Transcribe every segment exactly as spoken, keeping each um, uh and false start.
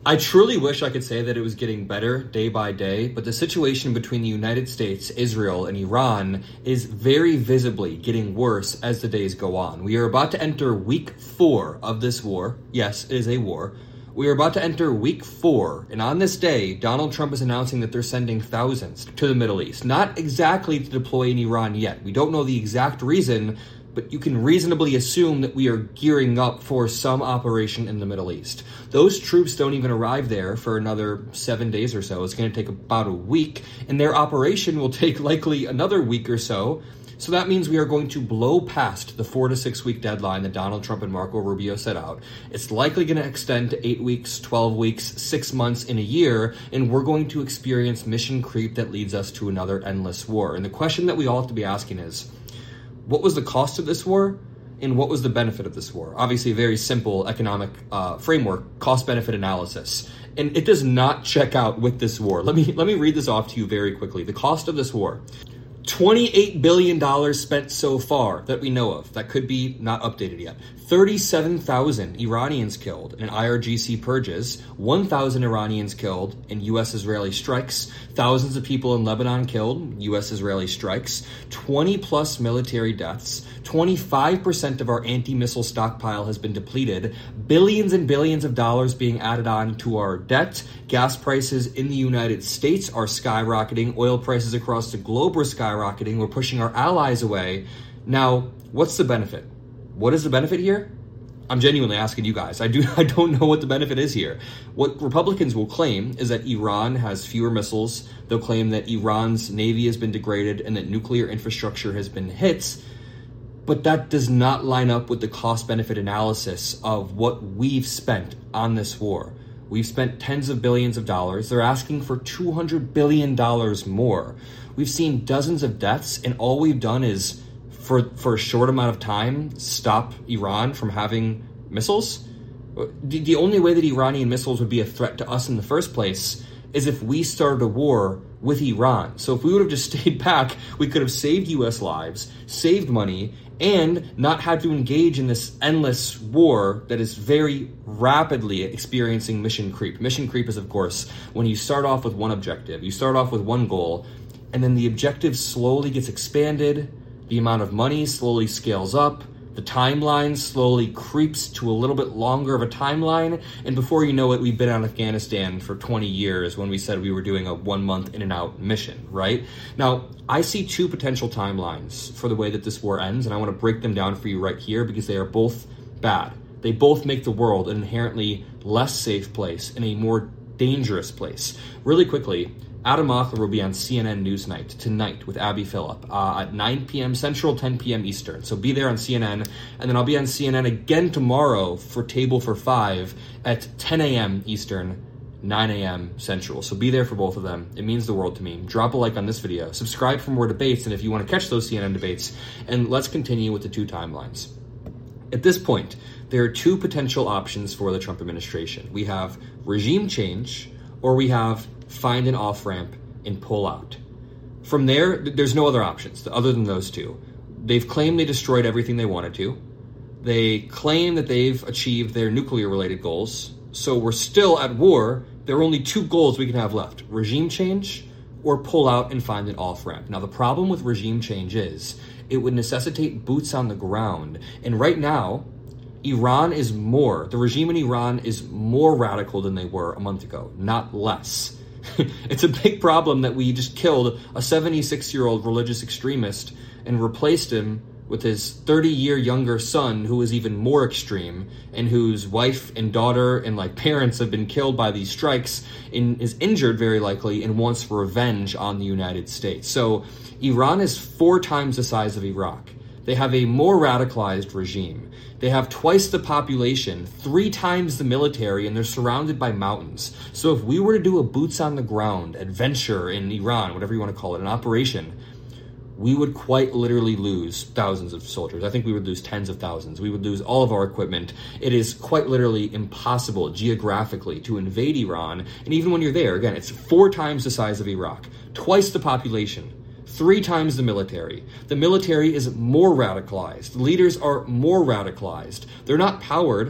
I truly wish I could say that it was getting better day by day, but the situation between the United States, Israel, and Iran is very visibly getting worse as the days go on. We are about to enter week four of this war. Yes, it is a war. We are about to enter week four, and on this day, Donald Trump is announcing that they're sending thousands to the Middle East. Not exactly to deploy in Iran yet. We don't know the exact reason, but you can reasonably assume that we are gearing up for some operation in the Middle East. Those troops don't even arrive there for another seven days or so. It's going to take about a week, and their operation will take likely another week or so. So that means we are going to blow past the four to six week deadline that Donald Trump and Marco Rubio set out. It's likely going to extend to eight weeks, twelve weeks, six months, in a year, and we're going to experience mission creep that leads us to another endless war. And the question that we all have to be asking is, what was the cost of this war, and what was the benefit of this war? Obviously, a very simple economic uh, framework, cost-benefit analysis. And it does not check out with this war. Let me, let me read this off to you very quickly. The cost of this war: twenty-eight billion dollars spent so far that we know of. That could be not updated yet. thirty-seven thousand Iranians killed in I R G C purges, one thousand Iranians killed in U S-Israeli strikes, thousands of people in Lebanon killed, U S-Israeli strikes, twenty plus military deaths, twenty-five percent of our anti-missile stockpile has been depleted, billions and billions of dollars being added on to our debt, gas prices in the United States are skyrocketing, oil prices across the globe are skyrocketing, we're pushing our allies away. Now, what's the benefit? What is the benefit here? I'm genuinely asking you guys. I do. I don't know what the benefit is here. What Republicans will claim is that Iran has fewer missiles. They'll claim that Iran's navy has been degraded and that nuclear infrastructure has been hit. But that does not line up with the cost-benefit analysis of what we've spent on this war. We've spent tens of billions of dollars. They're asking for two hundred billion dollars more. We've seen dozens of deaths, and all we've done is, for, for a short amount of time, stop Iran from having missiles. The, the only way that Iranian missiles would be a threat to us in the first place is if we started a war with Iran. So if we would have just stayed back, we could have saved U S lives, saved money, and not had to engage in this endless war that is very rapidly experiencing mission creep. Mission creep is, of course, when you start off with one objective, you start off with one goal, and then the objective slowly gets expanded, the amount of money slowly scales up, the timeline slowly creeps to a little bit longer of a timeline, and before you know it, we've been out of Afghanistan for twenty years when we said we were doing a one-month in-and-out mission, right? Now, I see two potential timelines for the way that this war ends, and I want to break them down for you right here because they are both bad. They both make the world an inherently less safe place and a more dangerous place. Really quickly, Adam Mockler will be on C N N Newsnight tonight with Abby Phillip uh, at nine p.m. Central, ten p.m. Eastern. So be there on C N N, and then I'll be on C N N again tomorrow for Table for Five at ten a.m. Eastern, nine a.m. Central. So be there for both of them. It means the world to me. Drop a like on this video. Subscribe for more debates, and if you want to catch those C N N debates, and let's continue with the two timelines. At this point, there are two potential options for the Trump administration. We have regime change, or we have find an off-ramp and pull out. From there, there's no other options other than those two. They've claimed they destroyed everything they wanted to. They claim that they've achieved their nuclear-related goals. So we're still at war. There are only two goals we can have left: regime change or pull out and find an off-ramp. Now, the problem with regime change is it would necessitate boots on the ground. And right now, Iran is more, the regime in Iran is more radical than they were a month ago, not less. It's a big problem that we just killed a seventy-six-year-old religious extremist and replaced him with his thirty-year younger son, who is even more extreme, and whose wife and daughter and like parents have been killed by these strikes, and is injured very likely, and wants revenge on the United States. So Iran is four times the size of Iraq. They have a more radicalized regime. They have twice the population, three times the military, and they're surrounded by mountains. So if we were to do a boots on the ground adventure in Iran, whatever you want to call it, an operation, we would quite literally lose thousands of soldiers. I think we would lose tens of thousands. We would lose all of our equipment. It is quite literally impossible geographically to invade Iran. And even when you're there, again, it's four times the size of Iraq, twice the population, three times the military. The military is more radicalized. The leaders are more radicalized. They're not powered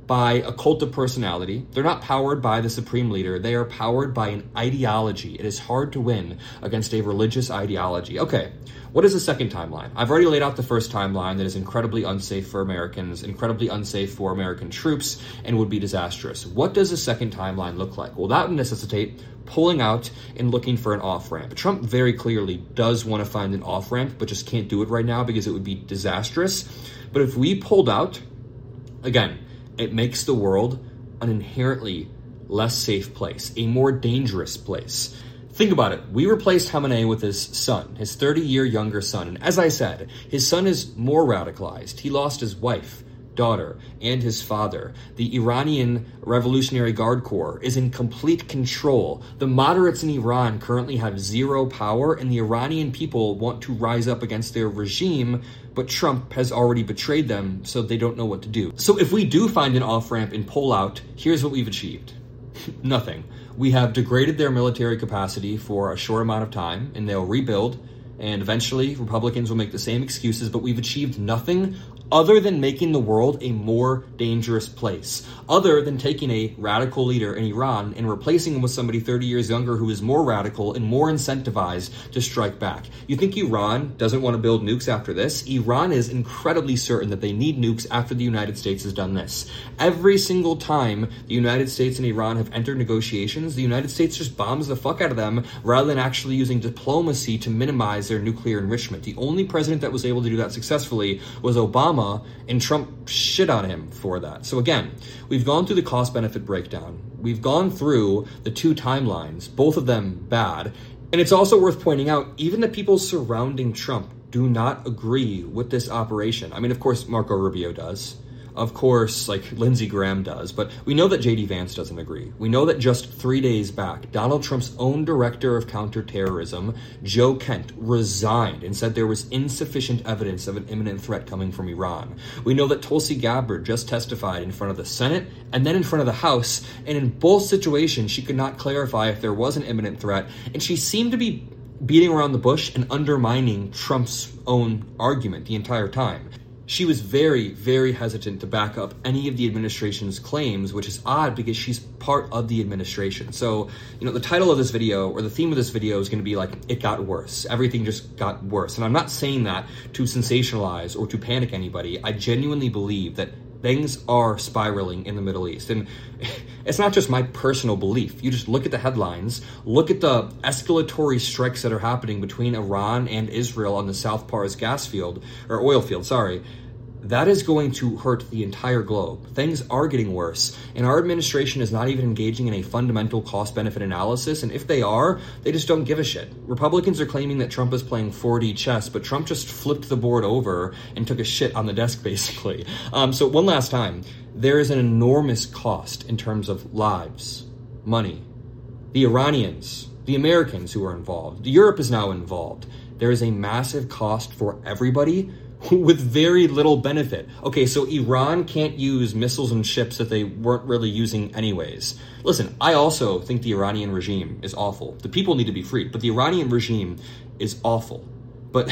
by a cult of personality. They're not powered by the supreme leader. They are powered by an ideology. It is hard to win against a religious ideology. Okay, what is the second timeline? I've already laid out the first timeline that is incredibly unsafe for Americans, incredibly unsafe for American troops, and would be disastrous. What does the second timeline look like? Well, that would necessitate pulling out and looking for an off-ramp. Trump very clearly does want to find an off-ramp, but just can't do it right now because it would be disastrous. But if we pulled out, again, it makes the world an inherently less safe place, a more dangerous place. Think about it. We replaced Khamenei with his son, his thirty-year younger son. And as I said, his son is more radicalized. He lost his wife, daughter, and his father. The Iranian Revolutionary Guard Corps is in complete control. The moderates in Iran currently have zero power, and the Iranian people want to rise up against their regime, but Trump has already betrayed them, so they don't know what to do. So if we do find an off-ramp and pull out, here's what we've achieved. Nothing. We have degraded their military capacity for a short amount of time, and they'll rebuild, and eventually Republicans will make the same excuses, but we've achieved nothing other than making the world a more dangerous place, other than taking a radical leader in Iran and replacing him with somebody thirty years younger who is more radical and more incentivized to strike back. You think Iran doesn't want to build nukes after this? Iran is incredibly certain that they need nukes after the United States has done this. Every single time the United States and Iran have entered negotiations, the United States just bombs the fuck out of them rather than actually using diplomacy to minimize their nuclear enrichment. The only president that was able to do that successfully was Obama, and Trump shit on him for that. So again, we've gone through the cost-benefit breakdown. We've gone through the two timelines, both of them bad. And it's also worth pointing out, even the people surrounding Trump do not agree with this operation. I mean, of course, Marco Rubio does. Of course, like Lindsey Graham does, but we know that J D Vance doesn't agree. We know that just three days back, Donald Trump's own director of counterterrorism, Joe Kent, resigned and said there was insufficient evidence of an imminent threat coming from Iran. We know that Tulsi Gabbard just testified in front of the Senate and then in front of the House, and in both situations, she could not clarify if there was an imminent threat, and she seemed to be beating around the bush and undermining Trump's own argument the entire time. She was very, very hesitant to back up any of the administration's claims, which is odd because she's part of the administration. So, you know, the title of this video, or the theme of this video, is going to be like, it got worse. Everything just got worse. And I'm not saying that to sensationalize or to panic anybody. I genuinely believe that things are spiraling in the Middle East. And it's not just my personal belief. You just look at the headlines, look at the escalatory strikes that are happening between Iran and Israel on the South Pars gas field, or oil field, sorry. That is going to hurt the entire globe. Things are getting worse, and our administration is not even engaging in a fundamental cost-benefit analysis, and if they are, they just don't give a shit. Republicans are claiming that Trump is playing four D chess, but Trump just flipped the board over and took a shit on the desk, basically. Um, so one last time, there is an enormous cost in terms of lives, money. The Iranians, the Americans who are involved, Europe is now involved. There is a massive cost for everybody with very little benefit. Okay, so Iran can't use missiles and ships that they weren't really using anyways. Listen, I also think the Iranian regime is awful. The people need to be freed, but the Iranian regime is awful. But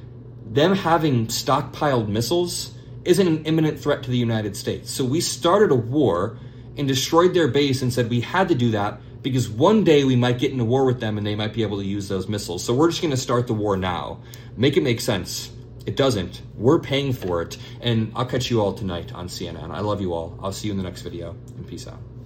them having stockpiled missiles isn't an imminent threat to the United States. So we started a war and destroyed their base and said we had to do that because one day we might get into war with them and they might be able to use those missiles. So we're just going to start the war now. Make it make sense. It doesn't. We're paying for it. And I'll catch you all tonight on C N N. I love you all. I'll see you in the next video, and peace out.